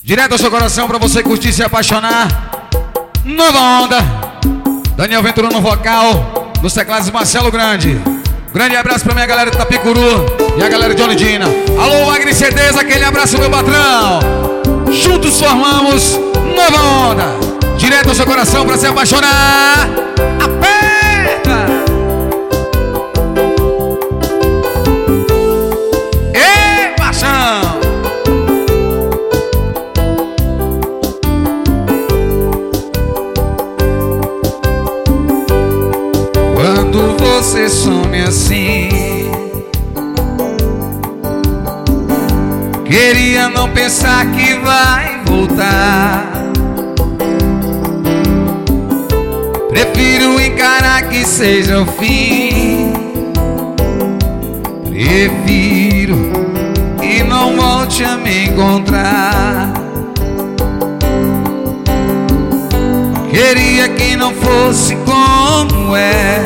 Direto ao seu coração pra você curtir e se apaixonar. Nova onda. Daniel Ventura no vocal, nos teclados Marcelo Grande. Grande abraço pra minha galera de Itapicuru e a galera de Olindina. Alô, Wagner CDs, aquele abraço, meu patrão. Juntos formamos Nova Onda. Direto ao seu coração pra se apaixonar. Aperta! Ei, paixão! Quando você some assim, queria não pensar que vai voltar. Prefiro encarar que seja o fim. Prefiro que não volte a me encontrar. Queria que não fosse como é.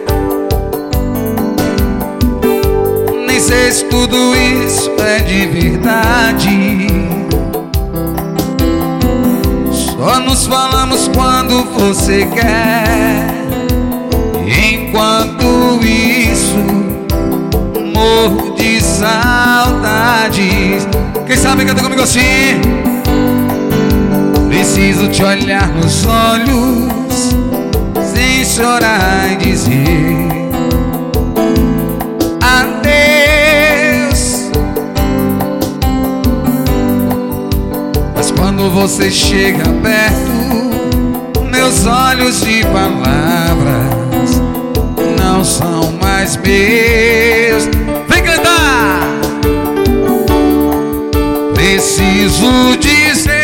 Nem sei se tudo isso é de verdade. Só nos falamos quando você quer. Enquanto isso, morro de saudades. Quem sabe canta comigo assim? Preciso te olhar nos olhos, sem chorar e dizer adeus. Mas quando você chega perto, meus olhos de palavras não são mais meus. Vem cantar! Preciso dizer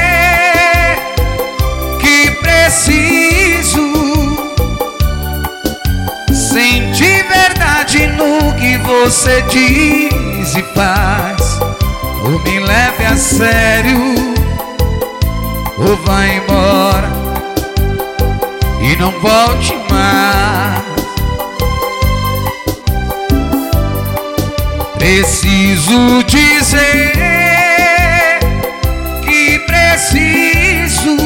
que preciso sentir verdade no que você diz e faz. Ou me leve a sério, ou vá embora e não volte mais. Preciso dizer que preciso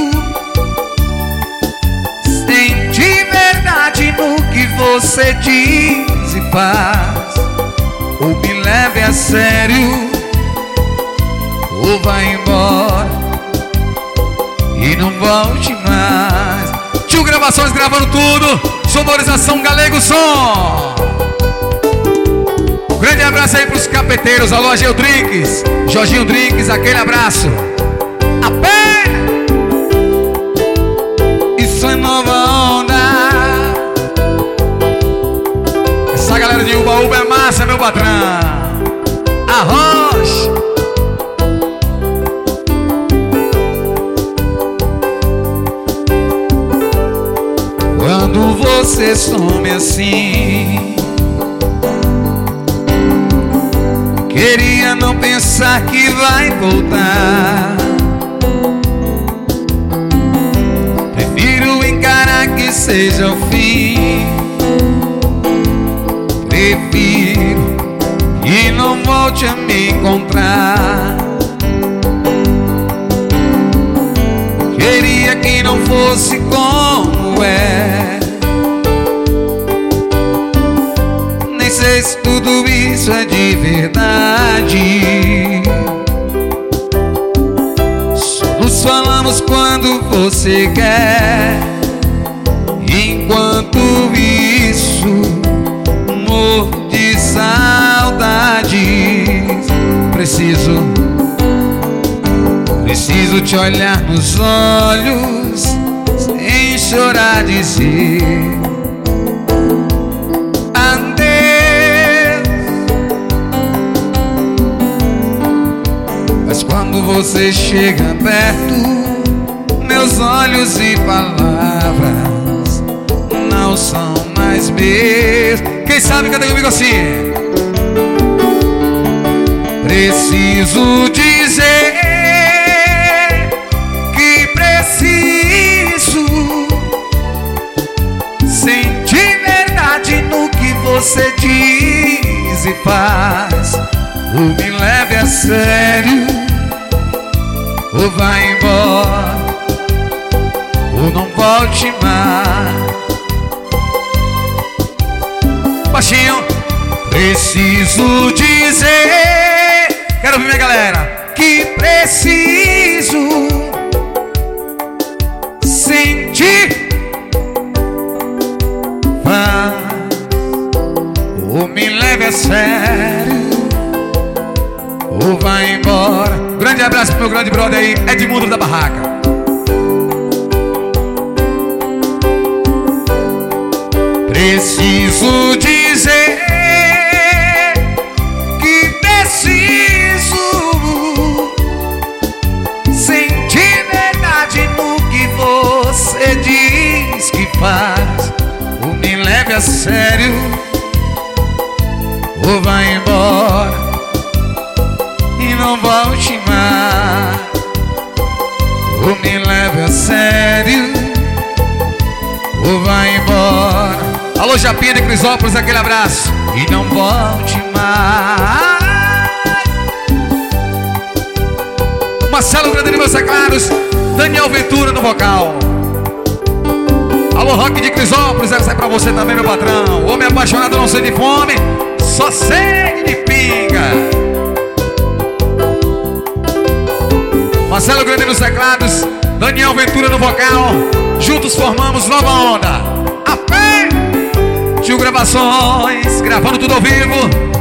sentir verdade no que você diz e faz. Ou me leve a sério, ou vá embora e não volte mais. Tio Gravações gravando tudo. Sonorização Galego Som. Grande abraço aí pros capeteiros. Alô, Ageu Drinks, Jorginho Drinks, aquele abraço. A pé! Isso é Nova Onda. Essa galera de Uba-Uba é massa, meu patrão. Arroz. Quando você some assim, queria não pensar que vai voltar. Prefiro encarar que seja o fim. Prefiro que não volte a me encontrar. Queria que não fosse como é. Nem sei se tudo isso é de verdade. Só nos falamos quando você quer. Enquanto isso, morro de saudades. Preciso te olhar nos olhos, sem chorar, dizer adeus. Mas quando você chega perto, meus olhos e palavras não são mais meus. Quem sabe canta comigo assim? Preciso dizer que preciso sentir verdade no que você diz e faz. Ou me leve a sério, ou vai embora, ou não volte mais. Baixinho. Preciso dizer, quero ouvir minha galera, que preciso sentir. Vá, ou me leve a sério, ou vai embora. Grande abraço pro meu grande brother aí, Edmundo da Barraca. Preciso dizer que preciso sentir verdade no que você diz que faz. Ou me leve a sério, ou vai embora e não volte mais. Ou me leve a sério, ou vai embora. Alô, Japinha de Crisópolis, aquele abraço. E não volte mais. Marcelo Grande de meus teclados, Daniel Ventura no vocal. Alô, Rock de Crisópolis, essa é pra você também, meu patrão. Homem apaixonado não sente fome, só sede de pinga. Marcelo Grande nos teclados, Daniel Ventura no vocal. Juntos formamos Nova Onda. A fé! Tio Gravações, gravando tudo ao vivo.